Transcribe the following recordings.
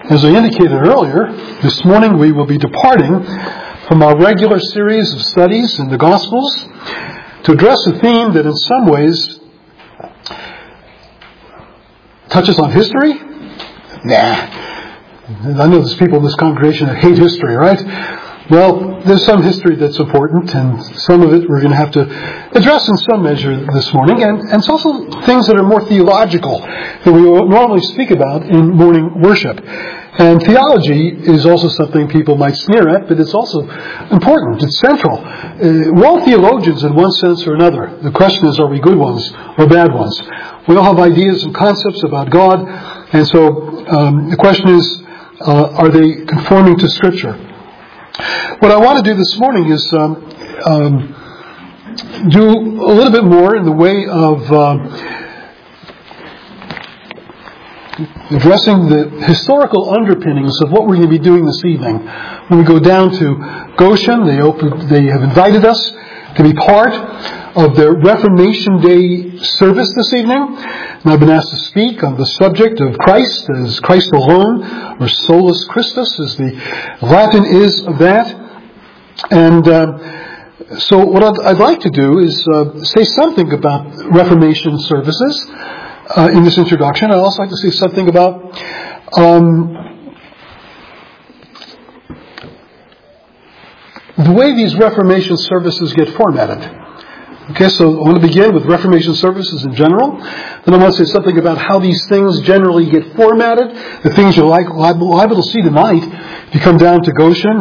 As I indicated earlier, this morning we will be departing from our regular series of studies in the Gospels to address a theme that in some ways touches on history. I know there's people in this congregation that hate history, right? Well, there's some history that's important, and some of it we're going to have to address in some measure this morning, and it's also things that are more theological that we normally speak about in morning worship. And theology is also something people might sneer at, but it's also important. It's central. We're all theologians in one sense or another. The question is, are we good ones or bad ones? We all have ideas and concepts about God, and so the question is, are they conforming to Scripture? What I want to do this morning is do a little bit more in the way of addressing the historical underpinnings of what we're going to be doing this evening. When we go down to Goshen, they have invited us to be part of their Reformation Day service this evening. And I've been asked to speak on the subject of Christ as Christ alone, or solus Christus, as the Latin is of that. And so what I'd like to do is say something about Reformation services in this introduction. I'd also like to say something about the way these Reformation services get formatted. Okay, so I want to begin with Reformation services in general. Then I want to say something about how these things generally get formatted, the things you're liable to see tonight if you come down to Goshen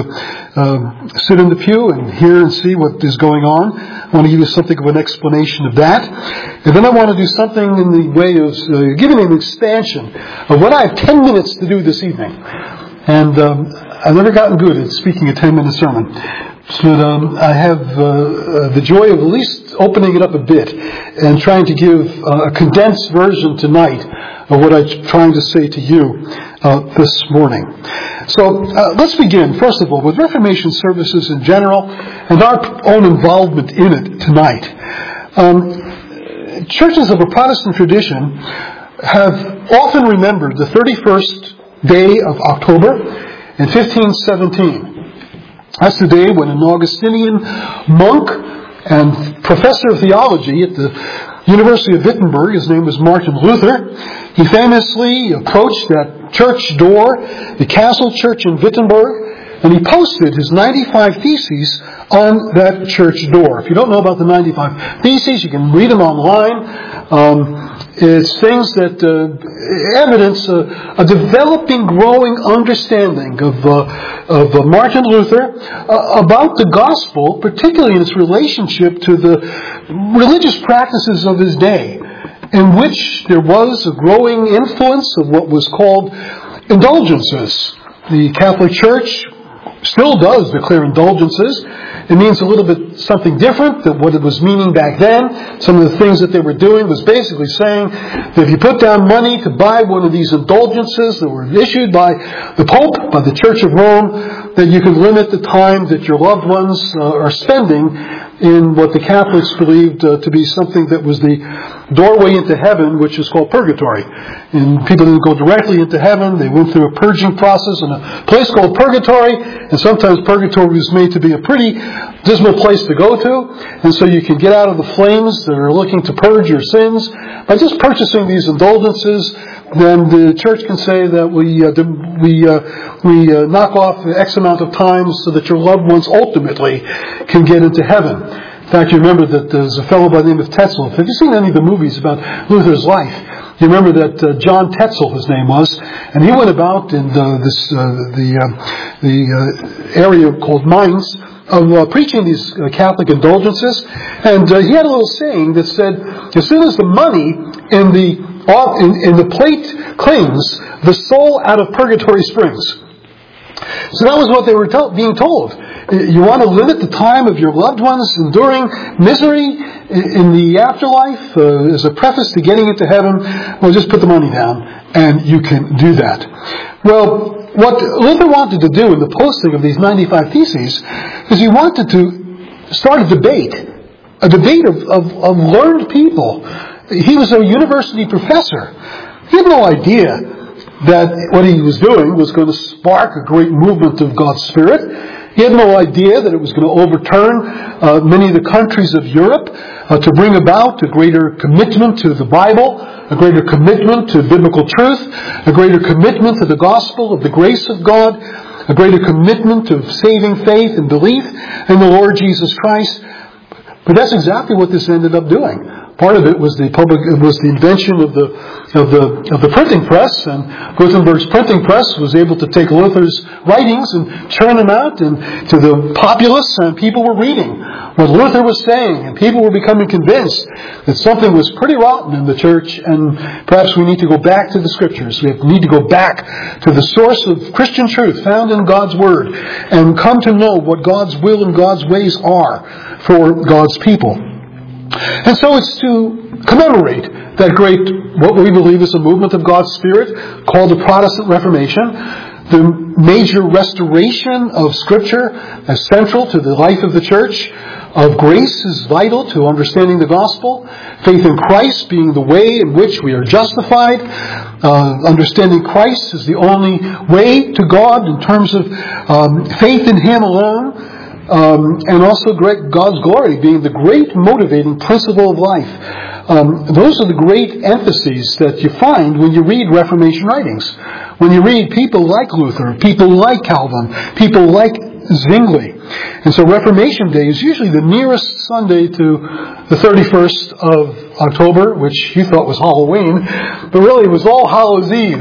and sit in the pew and hear and see what is going on. I want to give you something of an explanation of that. And then I want to do something in the way of giving an expansion of what I have 10 minutes to do this evening. And I've never gotten good at speaking a 10-minute sermon. So I have the joy of at least opening it up a bit and trying to give a condensed version tonight of what I'm trying to say to you this morning. So let's begin, first of all, with Reformation services in general and our own involvement in it tonight. Churches of a Protestant tradition have often remembered the 31st day of October in 1517. That's the day when an Augustinian monk and professor of theology at the University of Wittenberg, his name was Martin Luther, he famously approached that church door, the Castle Church in Wittenberg, and he posted his 95 Theses on that church door. If you don't know about the 95 Theses, you can read them online. It's things that evidence a developing, growing understanding of Martin Luther about the gospel, particularly in its relationship to the religious practices of his day, in which there was a growing influence of what was called indulgences. The Catholic Church still does declare indulgences. It means a little bit something different than what it was meaning back then. Some of the things that they were doing was basically saying that if you put down money to buy one of these indulgences that were issued by the Pope, by the Church of Rome, that you could limit the time that your loved ones are spending in what the Catholics believed to be something that was the doorway into heaven, which is called purgatory. And people didn't go directly into heaven. They went through a purging process in a place called purgatory. And sometimes purgatory was made to be a pretty dismal place to go to. And so you can get out of the flames that are looking to purge your sins by just purchasing these indulgences. Then the church can say that we knock off X amount of time so that your loved ones ultimately can get into heaven. In fact, you remember that there's a fellow by the name of Tetzel. Have you seen any of the movies about Luther's life? You remember that John Tetzel, his name was, and he went about in the area called Mainz of preaching these Catholic indulgences, and he had a little saying that said, as soon as the money in the plate clings, the soul out of purgatory springs. So that was what they were being told. You want to limit the time of your loved ones enduring misery in the afterlife as a preface to getting into heaven? Well, just put the money down and you can do that. Well, what Luther wanted to do in the posting of these 95 Theses is he wanted to start a debate of learned people. He was a university professor. He had no idea that what he was doing was going to spark a great movement of God's Spirit. He had no idea that it was going to overturn many of the countries of Europe, to bring about a greater commitment to the Bible, a greater commitment to biblical truth, a greater commitment to the gospel of the grace of God, a greater commitment of saving faith and belief in the Lord Jesus Christ. But that's exactly what this ended up doing. Part of it was the invention of the printing press, and Gutenberg's printing press was able to take Luther's writings and churn them out to the populace, and people were reading what Luther was saying, and people were becoming convinced that something was pretty rotten in the church, and perhaps we need to go back to the Scriptures. We need to go back to the source of Christian truth found in God's Word, and come to know what God's will and God's ways are for God's people. And so it's to commemorate that great, what we believe is a movement of God's Spirit called the Protestant Reformation, the major restoration of Scripture as central to the life of the church, of grace is vital to understanding the gospel, faith in Christ being the way in which we are justified, understanding Christ is the only way to God in terms of faith in Him alone, and also God's glory being the great motivating principle of life. Those are the great emphases that you find when you read Reformation writings. When you read people like Luther, people like Calvin, people like Zwingli. And so Reformation Day is usually the nearest Sunday to the 31st of October, which you thought was Halloween, but really it was All Hallows Eve.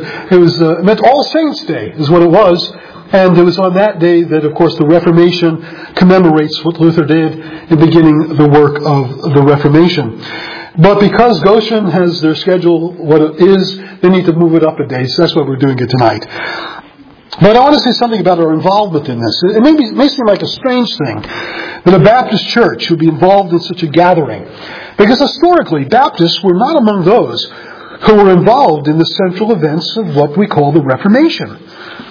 It meant All Saints Day is what it was. And it was on that day that, of course, the Reformation commemorates what Luther did in beginning the work of the Reformation. But because Goshen has their schedule what it is, they need to move it up a day. So that's why we're doing it tonight. But I want to say something about our involvement in this. It may seem like a strange thing that a Baptist church would be involved in such a gathering. Because historically, Baptists were not among those who were involved in the central events of what we call the Reformation.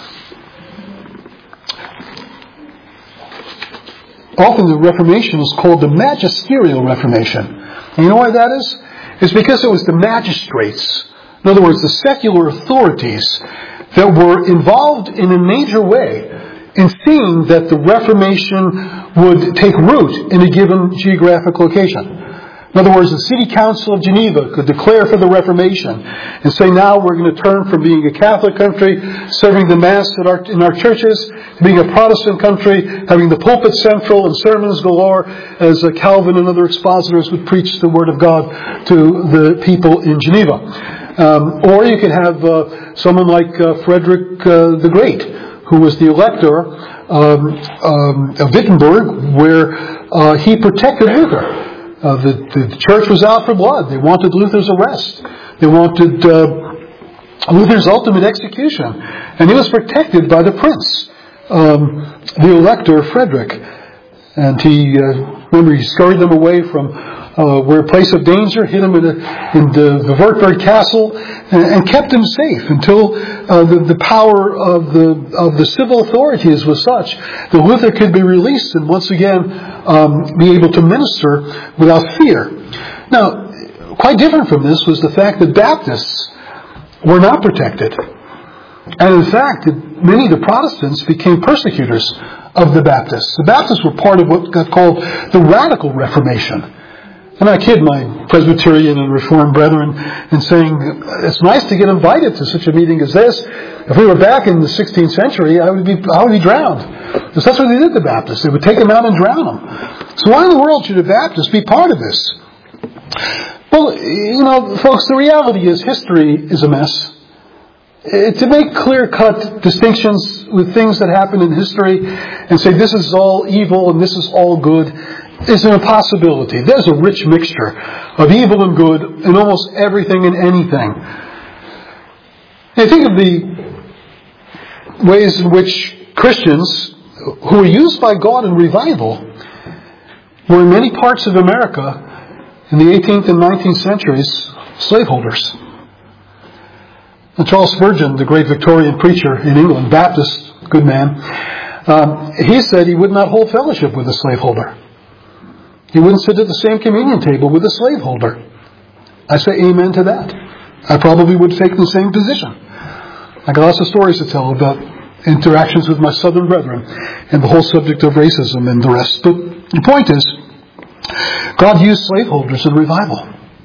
Often the Reformation is called the Magisterial Reformation. And you know why that is? It's because it was the magistrates, in other words, the secular authorities, that were involved in a major way in seeing that the Reformation would take root in a given geographic location. In other words, the City Council of Geneva could declare for the Reformation and say, now we're going to turn from being a Catholic country, serving the Mass in our churches, to being a Protestant country, having the pulpit central and sermons galore, as Calvin and other expositors would preach the Word of God to the people in Geneva. Or you could have someone like Frederick the Great, who was the elector of Wittenberg, where he protected Luther. The church was out for blood. They wanted Luther's arrest. They wanted Luther's ultimate execution. And he was protected by the prince, the elector Frederick. And he scurried them away from where a place of danger, hid him in the Württemberg castle, and kept him safe until the power of the civil authorities was such that Luther could be released and once again be able to minister without fear. Now, quite different from this was the fact that Baptists were not protected. And in fact, many of the Protestants became persecutors of the Baptists. The Baptists were part of what got called the Radical Reformation. And I kid my Presbyterian and Reformed brethren in saying, it's nice to get invited to such a meeting as this. If we were back in the 16th century, I would be drowned. Because that's what they did to Baptists. They would take them out and drown them. So why in the world should a Baptist be part of this? Well, folks, the reality is history is a mess. To make clear-cut distinctions with things that happen in history and say this is all evil and this is all good is an impossibility. There's a rich mixture of evil and good in almost everything and anything. And think of the ways in which Christians who were used by God in revival were in many parts of America in the 18th and 19th centuries slaveholders. And Charles Spurgeon, the great Victorian preacher in England, Baptist, good man, he said he would not hold fellowship with a slaveholder. He wouldn't sit at the same communion table with a slaveholder. I say amen to that. I probably would take the same position. I got lots of stories to tell about interactions with my Southern brethren and the whole subject of racism and the rest. But the point is, God used slaveholders in revival.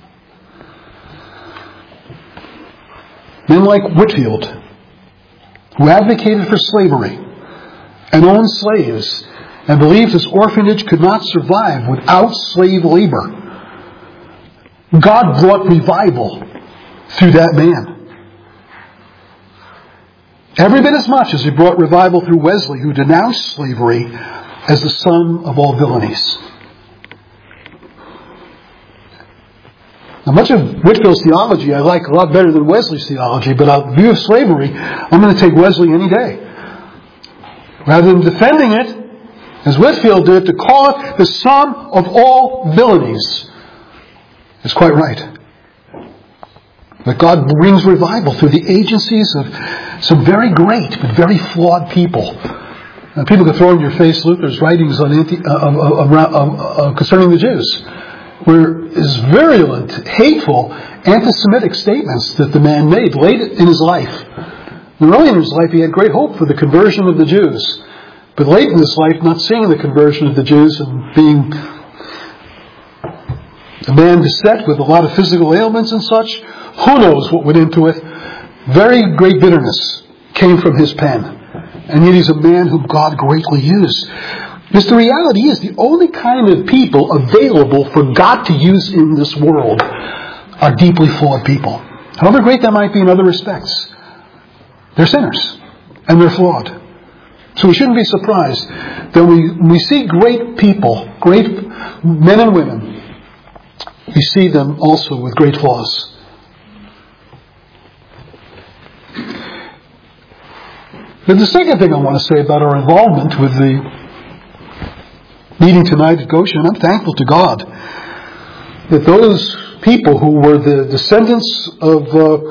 Men like Whitefield, who advocated for slavery and owned slaves and believed his orphanage could not survive without slave labor. God brought revival through that man. Every bit as much as he brought revival through Wesley, who denounced slavery as the sum of all villainies. Now, much of Whitefield's theology I like a lot better than Wesley's theology, but our view of slavery, I'm going to take Wesley any day. Rather than defending it, as Whitefield did, to call it the sum of all villainies is quite right. But God brings revival through the agencies of some very great but very flawed people. Now, people can throw in your face Luther's writings on concerning the Jews, where his virulent, hateful, anti-Semitic statements that the man made late in his life. Early in his life, he had great hope for the conversion of the Jews. But late in his life, not seeing the conversion of the Jews and being a man beset with a lot of physical ailments and such, who knows what went into it. Very great bitterness came from his pen. And yet he's a man whom God greatly used. Because the reality is, the only kind of people available for God to use in this world are deeply flawed people. However great they might be in other respects, they're sinners. And they're flawed. So we shouldn't be surprised that we see great people, great men and women, we see them also with great flaws. But the second thing I want to say about our involvement with the meeting tonight at Goshen, I'm thankful to God that those people who were the descendants of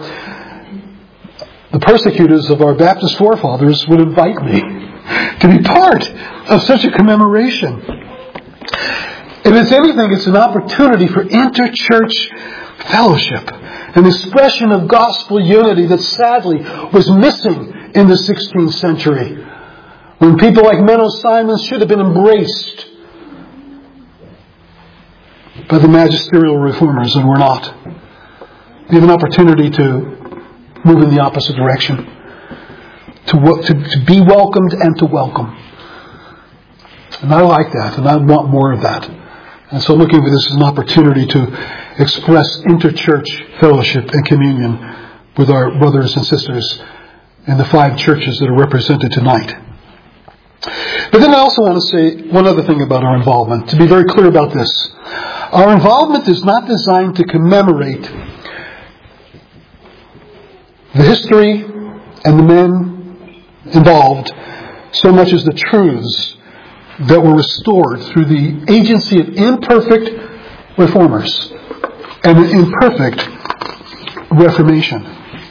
the persecutors of our Baptist forefathers would invite me to be part of such a commemoration. If it's anything, it's an opportunity for inter-church fellowship, an expression of gospel unity that sadly was missing in the 16th century, when people like Menno Simons should have been embraced by the magisterial reformers and were not. We have an opportunity to move in the opposite direction, to be welcomed and to welcome. And I like that, and I want more of that. And so looking at this as an opportunity to express inter-church fellowship and communion with our brothers and sisters in the 5 churches that are represented tonight. But then I also want to say one other thing about our involvement, to be very clear about this. Our involvement is not designed to commemorate the history and the men involved so much as the truths that were restored through the agency of imperfect reformers and an imperfect Reformation.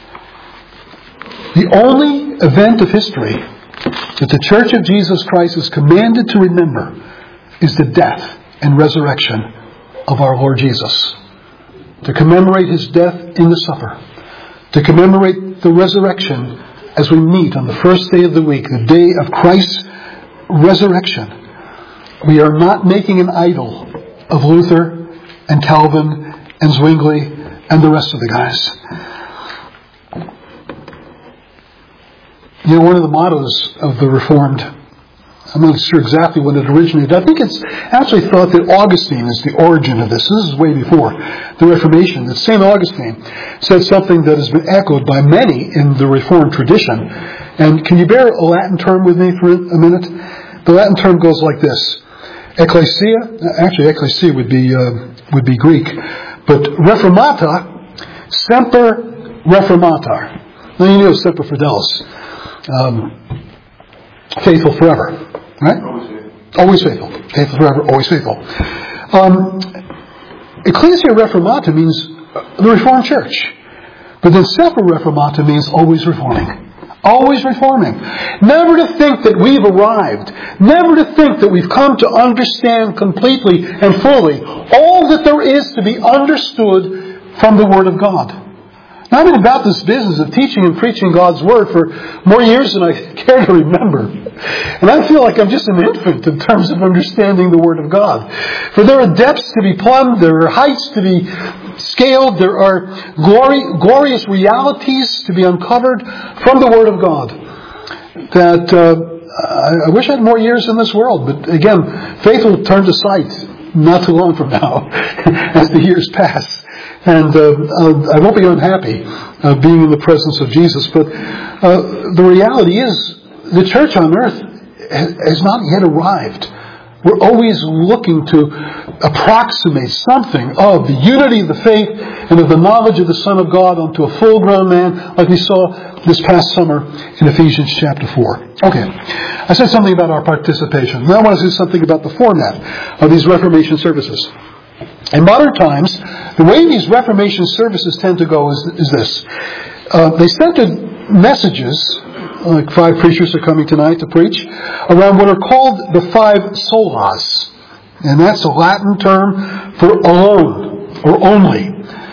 The only event of history that the Church of Jesus Christ is commanded to remember is the death and resurrection of our Lord Jesus. To commemorate His death in the supper. To commemorate the resurrection as we meet on the first day of the week, the day of Christ's resurrection. We are not making an idol of Luther and Calvin and Zwingli and the rest of the guys. You know, one of the mottos of the Reformed, I'm not sure exactly when it originated. I think it's actually thought that Augustine is the origin of this. This is way before the Reformation. That St. Augustine said something that has been echoed by many in the Reformed tradition. And can you bear a Latin term with me for a minute? The Latin term goes like this. Ecclesia, actually ecclesia would be Greek, but reformata, semper reformatar. Now you know semper fidelis. Faithful forever, right? Always faithful. Faithful forever, always faithful. Ecclesia reformata means the Reformed Church. But then semper reformata means always reforming. Always reforming. Never to think that we've arrived. Never to think that we've come to understand completely and fully all that there is to be understood from the Word of God. I've been about this business of teaching and preaching God's Word for more years than I care to remember. And I feel like I'm just an infant in terms of understanding the Word of God. For there are depths to be plumbed, there are heights to be scaled, there are glorious realities to be uncovered from the Word of God. That I wish I had more years in this world, but again, faith will turn to sight not too long from now as the years pass. And I won't be unhappy being in the presence of Jesus. But the reality is, the church on earth has not yet arrived. We're always looking to approximate something of the unity of the faith and of the knowledge of the Son of God unto a full-grown man, like we saw this past summer in Ephesians chapter 4. Okay, I said something about our participation. Now I want to say something about the format of these Reformation services. In modern times, the way these Reformation services tend to go is this. They center messages, like 5 preachers are coming tonight to preach, around what are called the 5 solas. And that's a Latin term for alone, or only.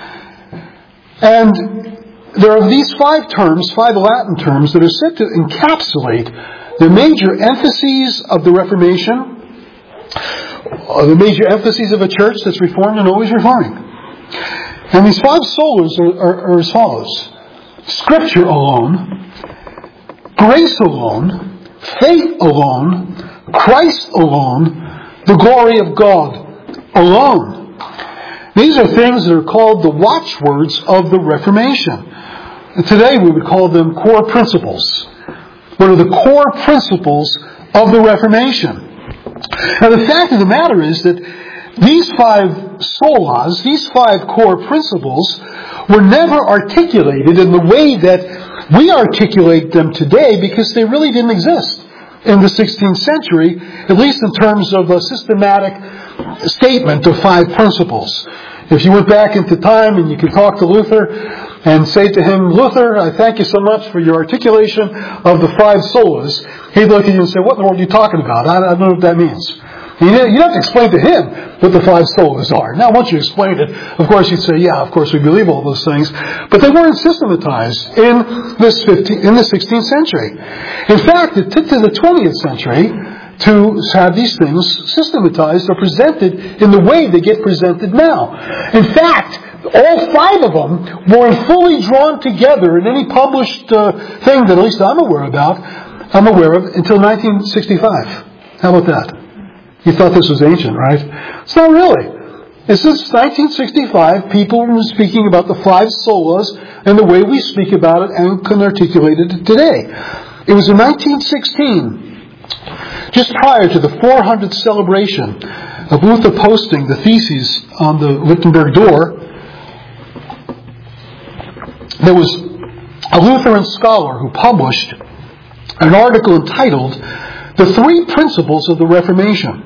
And there are these 5 terms, 5 Latin terms, that are said to encapsulate the major emphases of the Reformation, the major emphases of a church that's reformed and always reforming. And these 5 solas are as follows. Scripture alone, grace alone, faith alone, Christ alone, the glory of God alone. These are things that are called the watchwords of the Reformation. And today we would call them core principles. What are the core principles of the Reformation? Now the fact of the matter is that these 5 solas, these 5 core principles, were never articulated in the way that we articulate them today, because they really didn't exist in the 16th century, at least in terms of a systematic statement of 5 principles. If you went back into time and you could talk to Luther and say to him, Luther, I thank you so much for your articulation of the 5 solas, he'd look at you and say, what in the world are you talking about? I don't know what that means. You have to explain to him what the 5 solas are. Now, once you explained it, of course you'd say, yeah, of course we believe all those things. But they weren't systematized in the 16th century. In fact, it took to the 20th century to have these things systematized or presented in the way they get presented now. In fact, all 5 of them weren't fully drawn together in any published thing that at least I'm aware of, until 1965. How about that? You thought this was ancient, right? It's not really. This is 1965. People were speaking about the 5 solas and the way we speak about it and can articulate it today. It was in 1916, just prior to the 400th celebration of Luther posting the theses on the Wittenberg door, there was a Lutheran scholar who published an article entitled The 3 Principles of the Reformation,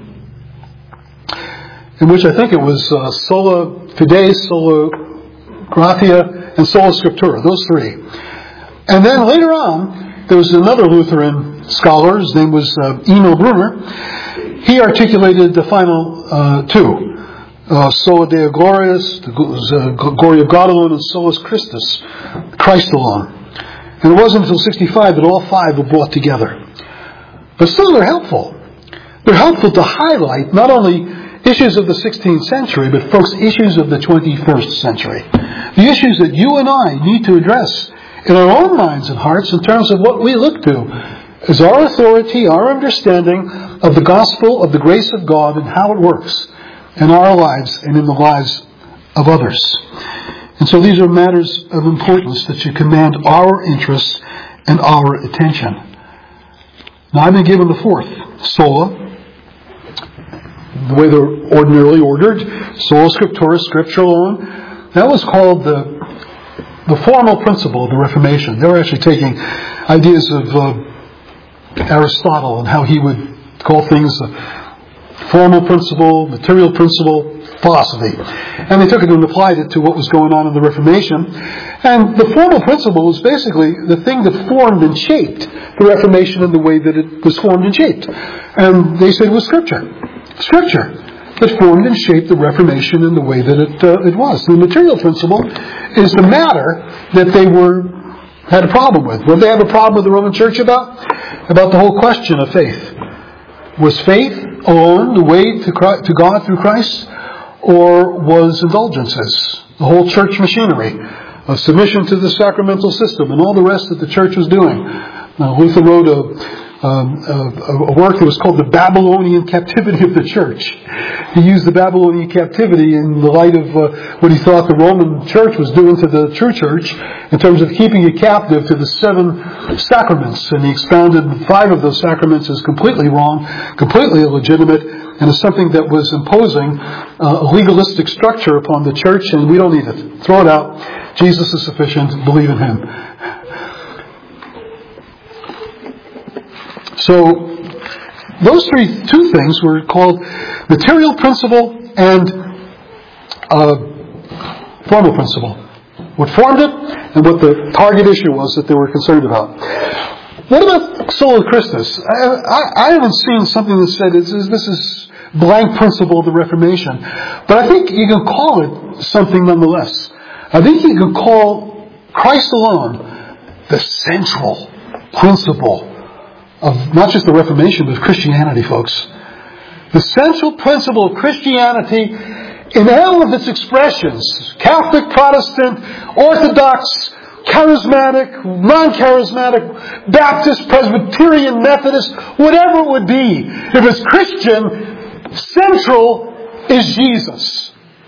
in which I think it was Sola Fide, Sola Gratia, and Sola Scriptura, those 3. And then later on, there was another Lutheran scholar, his name was Emil Brunner. He articulated the final 2. Sola Deo Glorious, the glory of God alone, and Solus Christus, Christ alone. And it wasn't until 65 that all 5 were brought together. But still they're helpful. They're helpful to highlight not only issues of the 16th century, but folks, issues of the 21st century. The issues that you and I need to address in our own minds and hearts in terms of what we look to as our authority, our understanding of the gospel, of the grace of God, and how it works in our lives and in the lives of others. And so these are matters of importance that should command our interest and our attention. Now I've been given the 4th, sola, the way they're ordinarily ordered, sola scriptura, Scripture alone. That was called the formal principle of the Reformation. They were actually taking ideas of Aristotle and how he would call things formal principle, material principle, philosophy. And they took it and applied it to what was going on in the Reformation. And the formal principle was basically the thing that formed and shaped the Reformation in the way that it was formed and shaped. And they said it was Scripture. Scripture that formed and shaped the Reformation in the way that it was. The material principle is the matter that they had a problem with. What did they have a problem with the Roman Church about? About the whole question of faith. Was faith alone the way to God through Christ? Or was indulgences, the whole church machinery of submission to the sacramental system and all the rest that the church was doing? Luther wrote a work that was called The Babylonian Captivity of the Church. He used the Babylonian captivity in the light of what he thought the Roman Church was doing to the true church in terms of keeping it captive to the 7 sacraments. And he expounded 5 of those sacraments as completely wrong, completely illegitimate, and as something that was imposing a legalistic structure upon the church, and we don't need it. Throw it out. Jesus is sufficient. Believe in Him. So, those two things were called material principle and formal principle. What formed it and what the target issue was that they were concerned about. What about Sola Christus? I haven't seen something that said this is blank principle of the Reformation. But I think you can call it something nonetheless. I think you can call Christ alone the central principle of not just the Reformation, but of Christianity, folks. The central principle of Christianity in all of its expressions, Catholic, Protestant, Orthodox, charismatic, non-charismatic, Baptist, Presbyterian, Methodist, whatever it would be. If it's Christian, central is Jesus.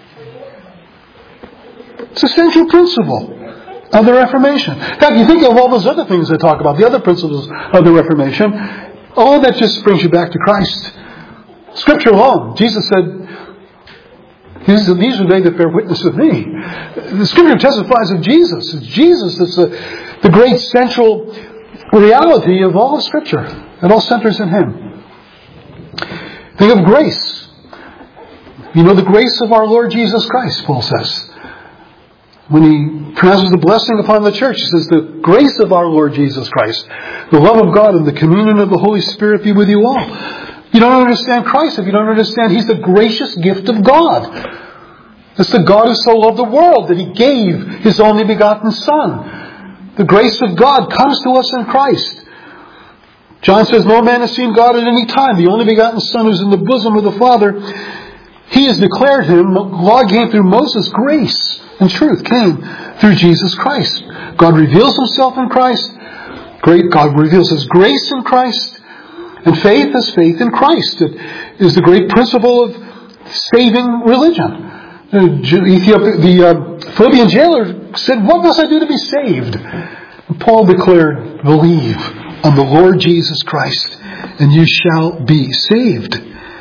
It's a central principle of the Reformation. In fact, you think of all those other things they talk about, the other principles of the Reformation, all that just brings you back to Christ. Scripture alone. Jesus said, these are they that bear witness of me. The Scripture testifies of Jesus. It's Jesus that's the great central reality of all of Scripture. It all centers in Him. Think of grace. You know the grace of our Lord Jesus Christ, Paul says. When he pronounces the blessing upon the church, he says, the grace of our Lord Jesus Christ, the love of God, and the communion of the Holy Spirit be with you all. You don't understand Christ if you don't understand He's the gracious gift of God. It's the God who so loved the world that He gave His only begotten Son. The grace of God comes to us in Christ. John says, no man has seen God at any time. The only begotten Son who's in the bosom of the Father, He has declared Him. Law came through Moses. Grace and truth came through Jesus Christ. God reveals Himself in Christ. God reveals His grace in Christ. And faith is faith in Christ. It is the great principle of saving religion. The Philippian jailer said, what must I do to be saved? And Paul declared, believe on the Lord Jesus Christ, and you shall be saved.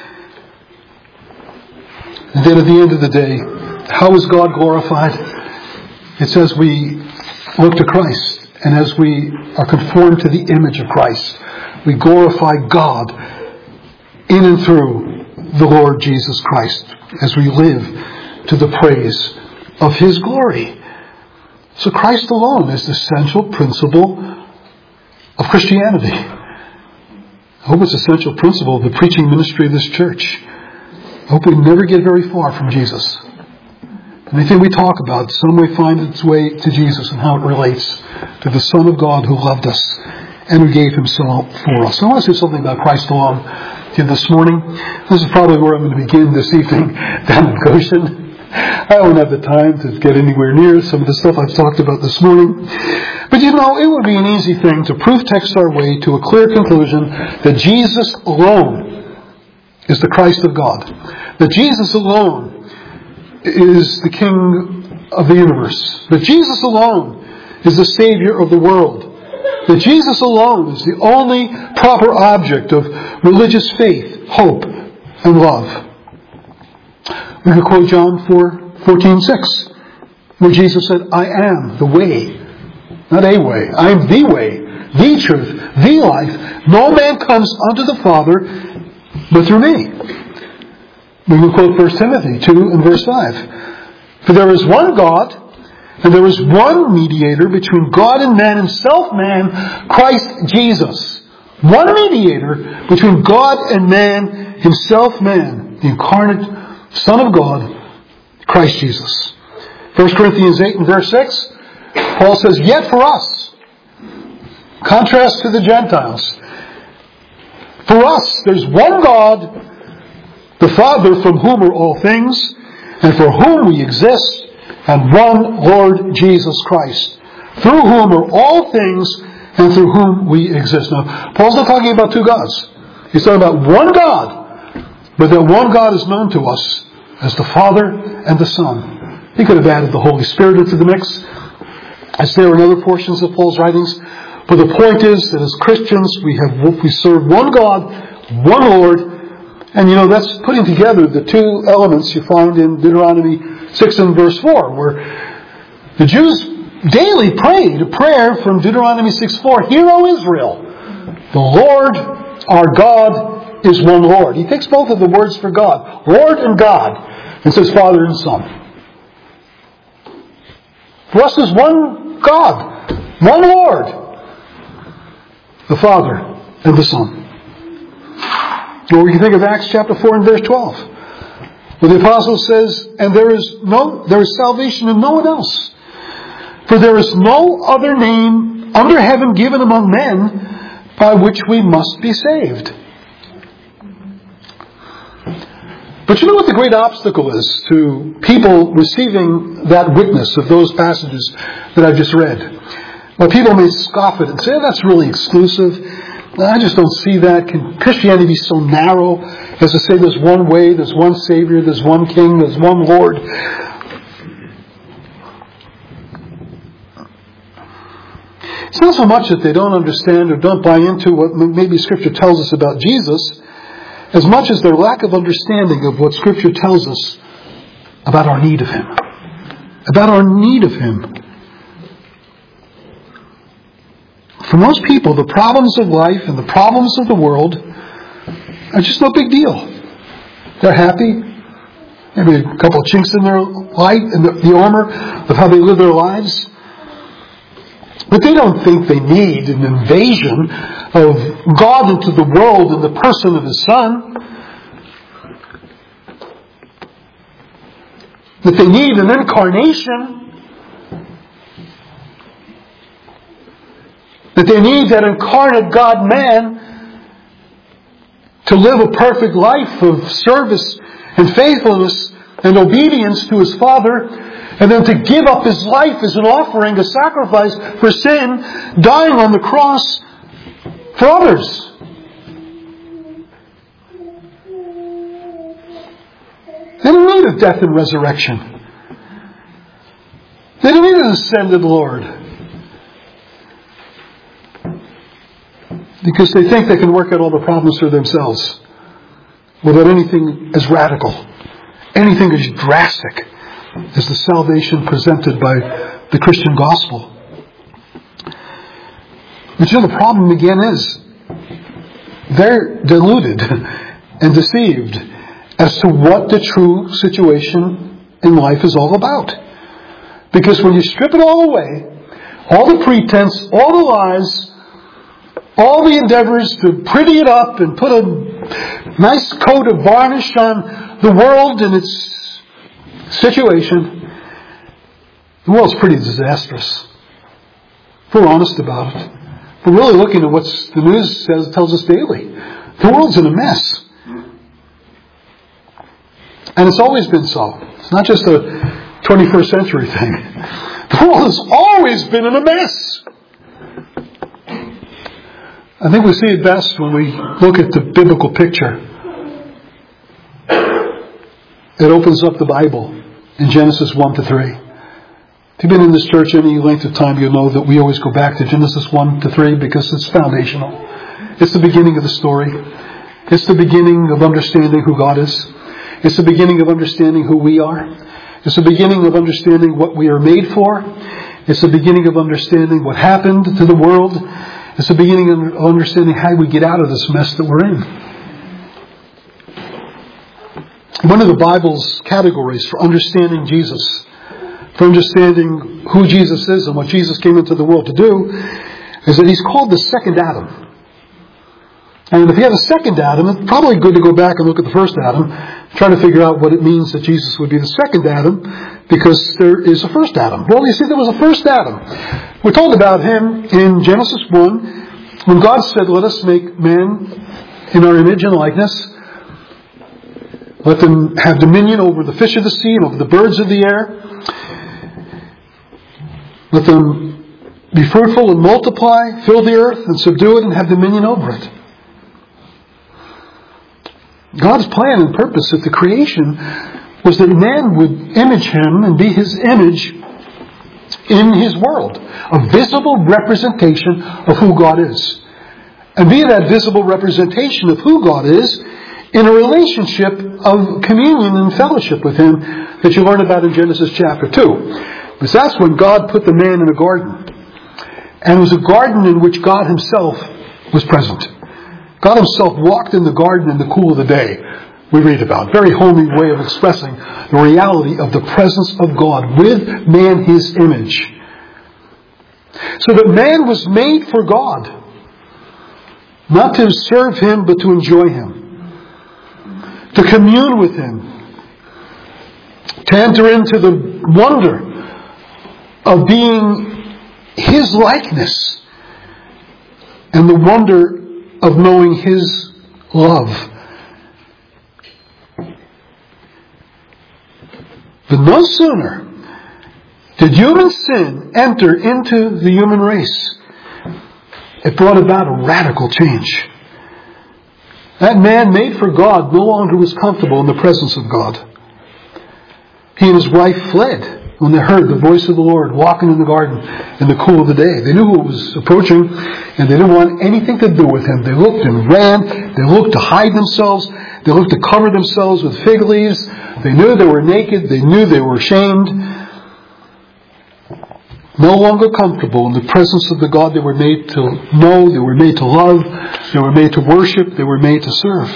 And then at the end of the day, how is God glorified? It's as we look to Christ, and as we are conformed to the image of Christ. We glorify God in and through the Lord Jesus Christ as we live to the praise of His glory. So Christ alone is the central principle of Christianity. I hope it's a central principle of the preaching ministry of this church. I hope we never get very far from Jesus. Anything we talk about, some way find its way to Jesus and how it relates to the Son of God who loved us and who gave Himself for us. So I want to say something about Christ alone here this morning. This is probably where I'm going to begin this evening, down in Goshen. I don't have the time to get anywhere near some of the stuff I've talked about this morning. But you know, it would be an easy thing to proof text our way to a clear conclusion that Jesus alone is the Christ of God. That Jesus alone is the King of the universe. That Jesus alone is the Savior of the world. That Jesus alone is the only proper object of religious faith, hope, and love. We could quote John 4:14-6, where Jesus said, I am the way, not a way. I am the way, the truth, the life. No man comes unto the Father but through me. We can quote 1 Timothy 2 and verse 5. For there is one God, and there is one mediator between God and man, himself man, Christ Jesus. One mediator between God and man, himself man, the incarnate Son of God, Christ Jesus. 1 Corinthians 8 and verse 6, Paul says, yet for us, contrast to the Gentiles, for us, there's one God, the Father, from whom are all things, and for whom we exist, and one Lord Jesus Christ, through whom are all things, and through whom we exist. Now, Paul's not talking about two gods. He's talking about one God, but that one God is known to us as the Father and the Son. He could have added the Holy Spirit into the mix, as there in other portions of Paul's writings. But the point is that as Christians, we serve one God, one Lord, and that's putting together the two elements you find in Deuteronomy 6 and verse 4, where the Jews daily prayed a prayer from Deuteronomy 6:4. Hear, O Israel, the Lord our God is one Lord. He takes both of the words for God, Lord and God, and says Father and Son. For us there's one God, one Lord, the Father and the Son. Or we can think of Acts chapter 4 and verse 12, where the apostle says, and there is salvation in no one else. For there is no other name under heaven given among men by which we must be saved. But you know what the great obstacle is to people receiving that witness of those passages that I just read? Well, people may scoff at it and say, that's really exclusive. I just don't see that. Can Christianity be so narrow as to say there's one way, there's one Savior, there's one King, there's one Lord? It's not so much that they don't understand or don't buy into what maybe Scripture tells us about Jesus, as much as their lack of understanding of what Scripture tells us about our need of Him. About our need of Him. For most people, the problems of life and the problems of the world are just no big deal. They're happy. Maybe a couple of chinks in their light and the armor of how they live their lives. But they don't think they need an invasion of God into the world in the person of His Son. That they need an incarnation. That they need that incarnate God-man to live a perfect life of service and faithfulness and obedience to His Father, and then to give up His life as an offering, a sacrifice for sin, dying on the cross for others. They don't need a death and resurrection. They don't need an ascended Lord. Because they think they can work out all the problems for themselves without anything as radical, anything as drastic as the salvation presented by the Christian gospel. But the problem again is they're deluded and deceived as to what the true situation in life is all about. Because when you strip it all away, all the pretense, all the lies, all the endeavors to pretty it up and put a nice coat of varnish on the world and its situation, the world's pretty disastrous. If we're honest about it. We're really looking at what the news tells us daily. The world's in a mess. And it's always been so. It's not just a 21st century thing. The world has always been in a mess. I think we see it best when we look at the biblical picture. It opens up the Bible in Genesis 1-3. If you've been in this church any length of time, you'll know that we always go back to Genesis 1-3 because it's foundational. It's the beginning of the story. It's the beginning of understanding who God is. It's the beginning of understanding who we are. It's the beginning of understanding what we are made for. It's the beginning of understanding what happened to the world. It's the beginning of understanding how we get out of this mess that we're in. One of the Bible's categories for understanding Jesus, for understanding who Jesus is and what Jesus came into the world to do, is that He's called the second Adam. And if you have a second Adam, it's probably good to go back and look at the first Adam, try to figure out what it means that Jesus would be the second Adam, because there is a first Adam. Well, you see, there was a first Adam. We're told about him in Genesis 1, when God said, let us make man in our image and likeness. Let them have dominion over the fish of the sea and over the birds of the air. Let them be fruitful and multiply, fill the earth and subdue it and have dominion over it. God's plan and purpose at the creation was that man would image him and be his image in his world. A visible representation of who God is. And be that visible representation of who God is in a relationship of communion and fellowship with him that you learn about in Genesis chapter 2. Because that's when God put the man in a garden. And it was a garden in which God himself was present. God himself walked in the garden in the cool of the day. We read about. Very homely way of expressing the reality of the presence of God with man, his image. So that man was made for God. Not to serve him, but to enjoy him. To commune with him. To enter into the wonder of being his likeness. And the wonder of knowing his love. But no sooner did human sin enter into the human race, it brought about a radical change. That man made for God no longer was comfortable in the presence of God. He and his wife fled when they heard the voice of the Lord walking in the garden in the cool of the day. They knew who was approaching and they didn't want anything to do with him. They looked and ran. They looked to hide themselves. They looked to cover themselves with fig leaves. They knew they were naked. They knew they were ashamed. No longer comfortable in the presence of the God they were made to know, they were made to love, they were made to worship, they were made to serve.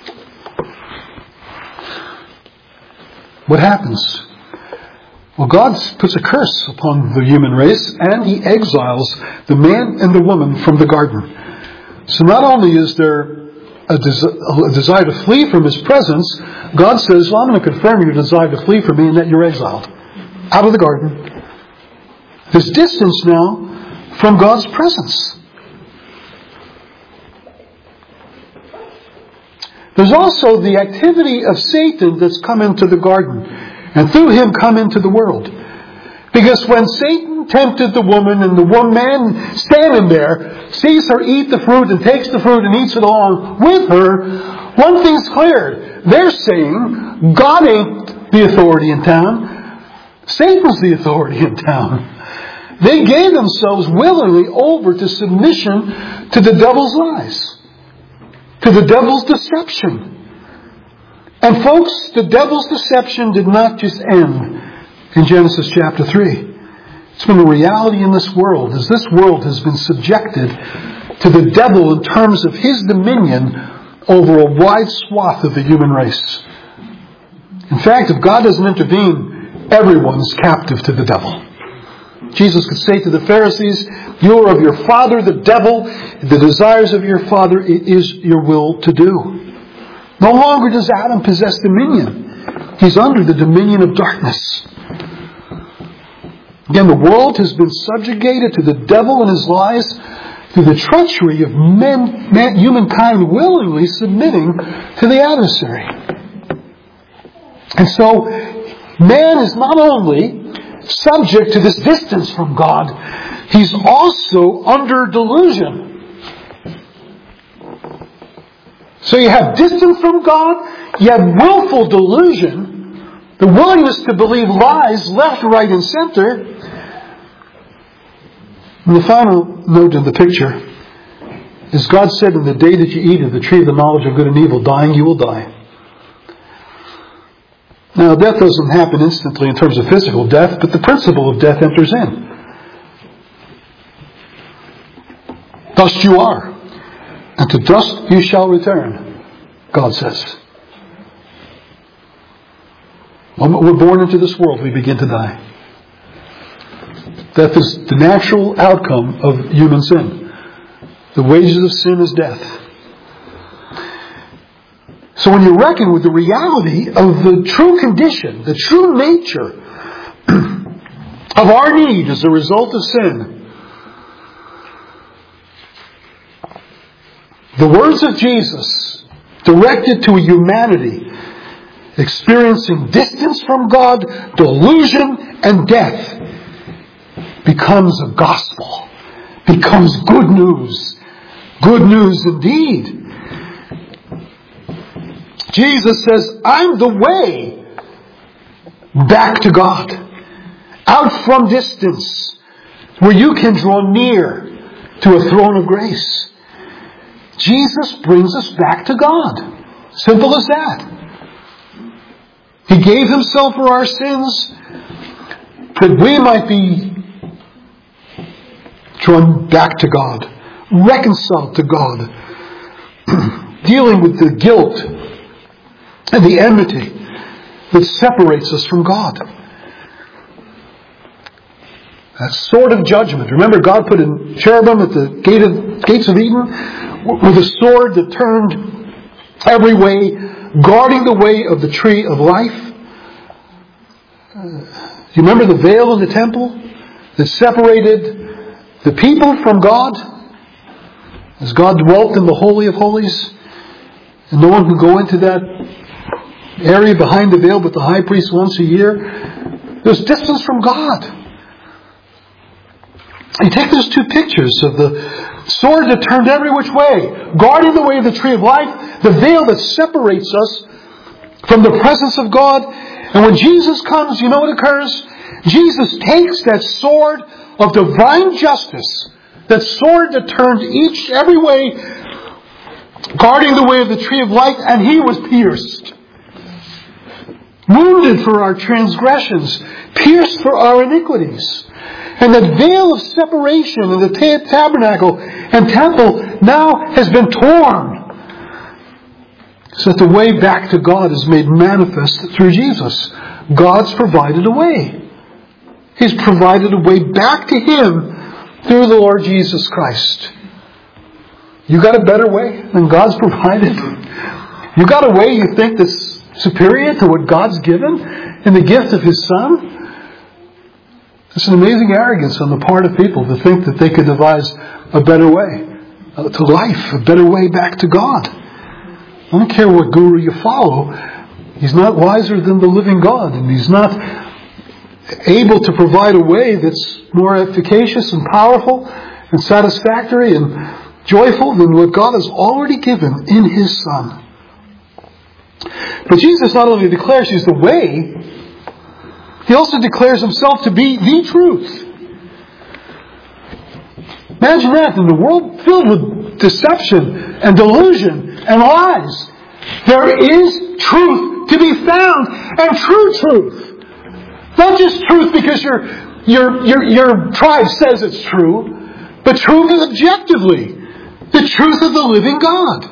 What happens? Well, God puts a curse upon the human race and he exiles the man and the woman from the garden. So not only is there a desire to flee from his presence, God says, well, I'm going to confirm your desire to flee from me and that you're exiled. Out of the garden. There's distance now from God's presence. There's also the activity of Satan that's come into the garden. And through him come into the world. Because when Satan tempted the woman and the one man standing there sees her eat the fruit and takes the fruit and eats it along with her, one thing's clear. They're saying God ain't the authority in town. Satan's the authority in town. They gave themselves willingly over to submission to the devil's lies. To the devil's deception. And folks, the devil's deception did not just end in Genesis chapter 3. It's been a reality in this world, as this world has been subjected to the devil in terms of his dominion over a wide swath of the human race. In fact, if God doesn't intervene, everyone is captive to the devil. Jesus could say to the Pharisees, you are of your father, the devil. The desires of your father, it is your will to do. No longer does Adam possess dominion. He's under the dominion of darkness. Again, the world has been subjugated to the devil and his lies through the treachery of humankind willingly submitting to the adversary. And so, man is not only subject to this distance from God, he's also under delusion. So you have distance from God, you have willful delusion, the willingness to believe lies left, right, and center. And the final note in the picture is God said, in the day that you eat of the tree of the knowledge of good and evil, dying you will die. Now, death doesn't happen instantly in terms of physical death, but the principle of death enters in. Dust you are, and to dust you shall return, God says. The moment we're born into this world, we begin to die. Death is the natural outcome of human sin. The wages of sin is death. So when you reckon with the reality of the true condition, the true nature of our need as a result of sin. The words of Jesus, directed to a humanity experiencing distance from God, delusion, and death, becomes a gospel, becomes good news. Good news indeed. Jesus says, I'm the way back to God, out from distance, where you can draw near to a throne of grace. Jesus brings us back to God. Simple as that. He gave Himself for our sins that we might be drawn back to God, reconciled to God, dealing with the guilt and the enmity that separates us from God. That sword of judgment. Remember, God put a cherubim at the gates of Eden with a sword that turned every way, guarding the way of the tree of life. You remember the veil in the temple that separated the people from God, as God dwelt in the Holy of Holies, and no one could go into that area behind the veil but the high priest once a year. There's distance from God. You take those two pictures of the sword that turned every which way, guarding the way of the tree of life, the veil that separates us from the presence of God. And when Jesus comes, you know what occurs? Jesus takes that sword of divine justice, that sword that turned every way, guarding the way of the tree of life, and He was pierced. Wounded for our transgressions, pierced for our iniquities. And that veil of separation in the tabernacle and temple now has been torn, so that the way back to God is made manifest through Jesus. God's provided a way. He's provided a way back to Him through the Lord Jesus Christ. You got a better way than God's provided? You got a way you think that's superior to what God's given in the gift of His Son? It's an amazing arrogance on the part of people to think that they could devise a better way to life, a better way back to God. I don't care what guru you follow. He's not wiser than the living God, and He's not able to provide a way that's more efficacious and powerful and satisfactory and joyful than what God has already given in His Son. But Jesus not only declares He's the way, He also declares Himself to be the truth. Imagine that, in a world filled with deception and delusion and lies, there is truth to be found, and true truth. Not just truth because your tribe says it's true, but truth is objectively the truth of the living God.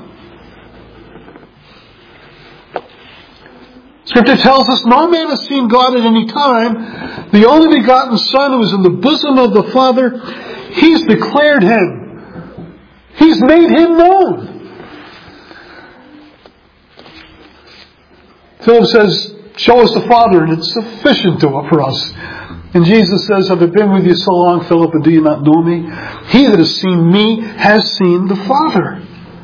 Scripture tells us no man has seen God at any time. The only begotten Son who is in the bosom of the Father, He's declared Him. He's made Him known. Philip says, show us the Father and it's sufficient for us. And Jesus says, have I been with you so long, Philip, and do you not know me? He that has seen me has seen the Father.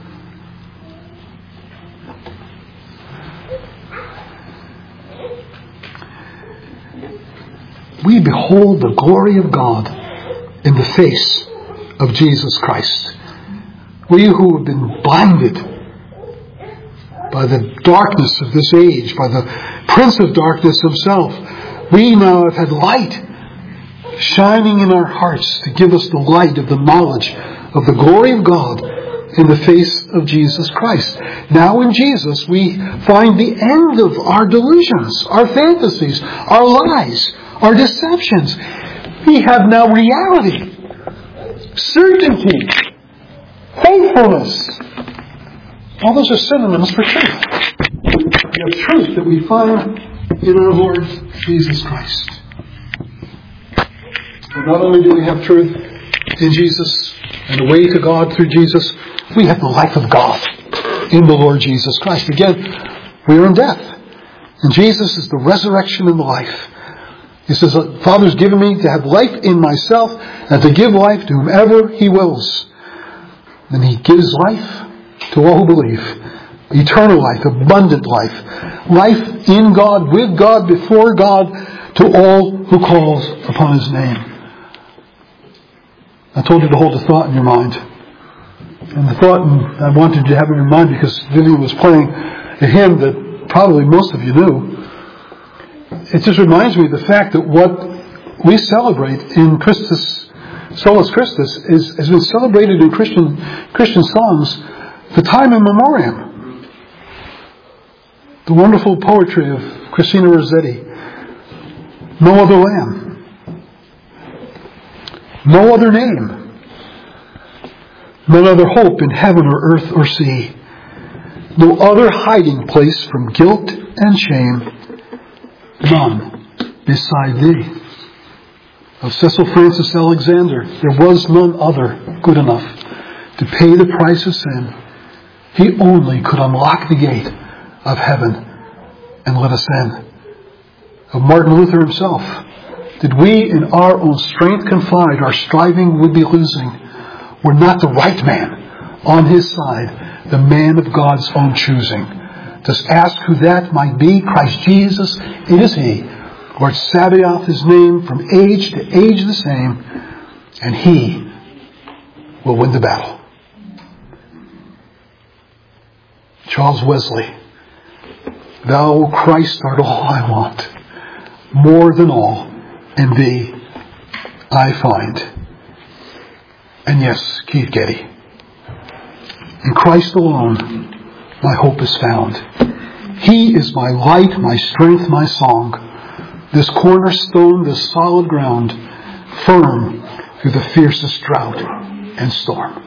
We behold the glory of God in the face of Jesus Christ. We who have been blinded by the darkness of this age, by the Prince of Darkness himself, we now have had light shining in our hearts to give us the light of the knowledge of the glory of God in the face of Jesus Christ. Now in Jesus we find the end of our delusions, our fantasies, our lies, our deceptions. We have now reality, certainty, faithfulness. All those are synonyms for truth. We have truth that we find in our Lord Jesus Christ. And not only do we have truth in Jesus and the way to God through Jesus, we have the life of God in the Lord Jesus Christ. Again, we are in death. And Jesus is the resurrection and the life. He says, Father's given me to have life in myself and to give life to whomever He wills. And He gives life to all who believe. Eternal life, abundant life. Life in God, with God, before God, to all who calls upon His name. I told you to hold a thought in your mind. And the thought I wanted you to have in your mind, because Vivian was playing a hymn that probably most of you knew. It just reminds me of the fact that what we celebrate in Christus, Solus Christus, has been celebrated in Christian songs for time immemorial. The wonderful poetry of Christina Rossetti. No other lamb. No other name. No other hope in heaven or earth or sea. No other hiding place from guilt and shame. None beside Thee. Of Cecil Francis Alexander, there was none other good enough to pay the price of sin. He only could unlock the gate of heaven and let us in. Of Martin Luther himself, did we in our own strength confide, our striving would be losing, were not the right man on His side, the man of God's own choosing. Just ask who that might be. Christ Jesus, it is He. Lord Sabaoth, His name, from age to age the same, and He will win the battle. Charles Wesley, Thou, Christ, art all I want. More than all, in Thee I find. And yes, Keith Getty, in Christ alone my hope is found. He is my light, my strength, my song. This cornerstone, this solid ground, firm through the fiercest drought and storm.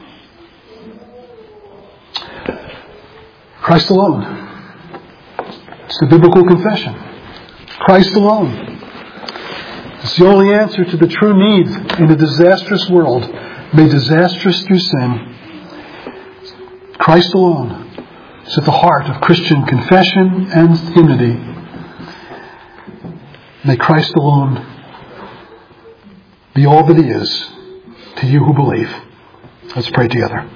Christ alone. It's the biblical confession. Christ alone. It's the only answer to the true need in a disastrous world, made disastrous through sin. Christ alone is at the heart of Christian confession and unity. May Christ alone be all that He is to you who believe. Let's pray together.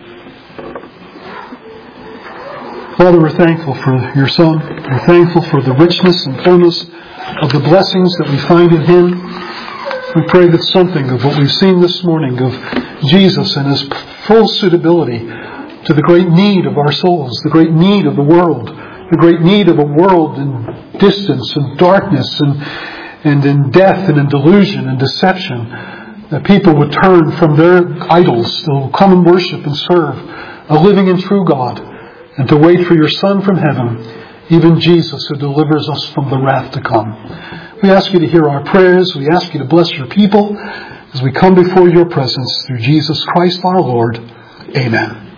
Father, we're thankful for Your Son. We're thankful for the richness and fullness of the blessings that we find in Him. We pray that something of what we've seen this morning of Jesus and His full suitability to the great need of our souls, the great need of the world, the great need of a world in distance and darkness and in death and in delusion and deception, that people would turn from their idols to come and worship and serve a living and true God, and to wait for Your Son from heaven, even Jesus, who delivers us from the wrath to come. We ask You to hear our prayers. We ask You to bless Your people as we come before Your presence through Jesus Christ our Lord. Amen.